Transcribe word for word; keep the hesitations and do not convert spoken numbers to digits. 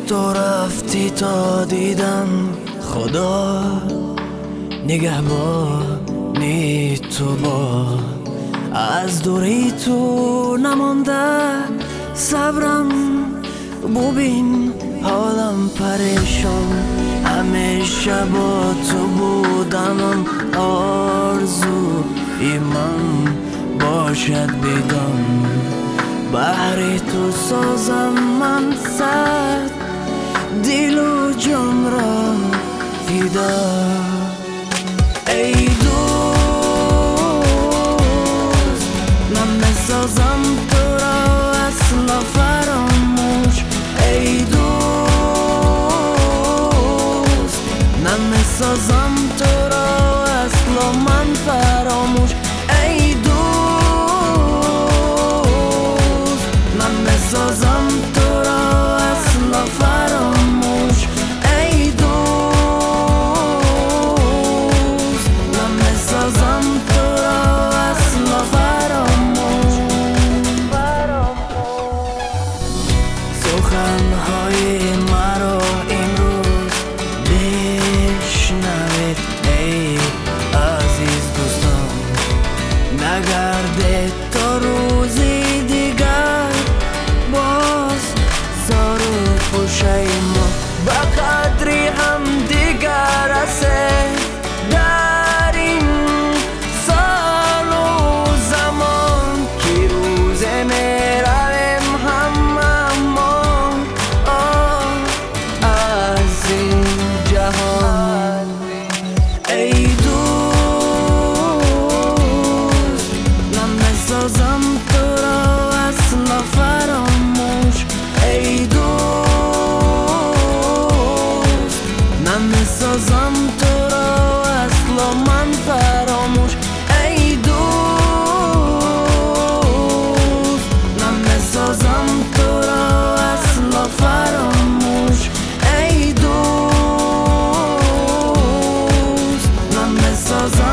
تو رفتی تا دیدم خدا نگهبانی تو با از دوری تو نمانده صبرم ببین حالم پریشان همیشه با تو بودم آرزوی من باشد بدان بهر تو سازم من سر دل و جان را فدا ای دوست من میسازم تو را اصلا فراموش ای دوست من میسازم تو را اصلا من فراموش ای دوست من میسازم تو را اصلا فراموش ای دوست من میسازم تو را اصلا فراموش سخنهای مرا امروز بشنوید ای عزیز دوستان نگرده تا روزی دیگر باز زار و پوشیما با قدری هم دیگر است در این سال و زمان که روز میرویم هم اما از این جهان ای دوست من میسازم تو را اصلا فراموش ای دوست من میسازم تو را اصلا من فراموش ای دوست من میسازم تو را اصلا فراموش ای دوست من میسازم